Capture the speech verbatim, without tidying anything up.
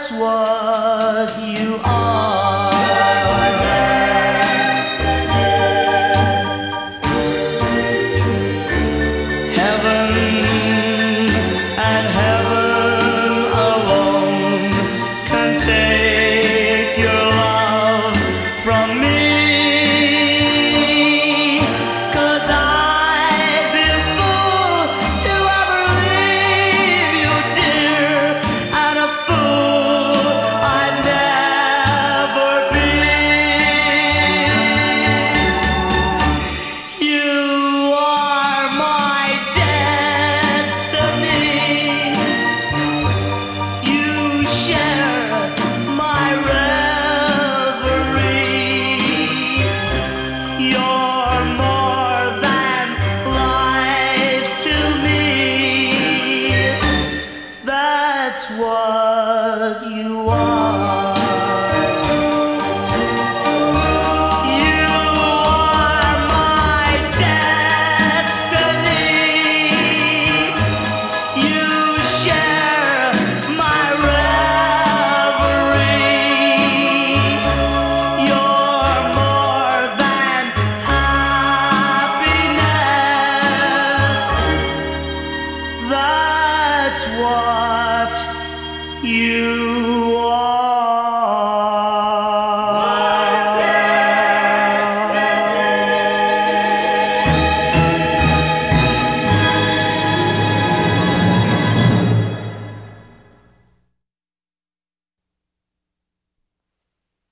that's what you are. Heaven and heaven alone can take your love from me. 'Cause I'd be a fool to ever leave you, dear, and a fool I'd never be. You are my destiny. You share my reverie. You're more than life to me. That's what you are.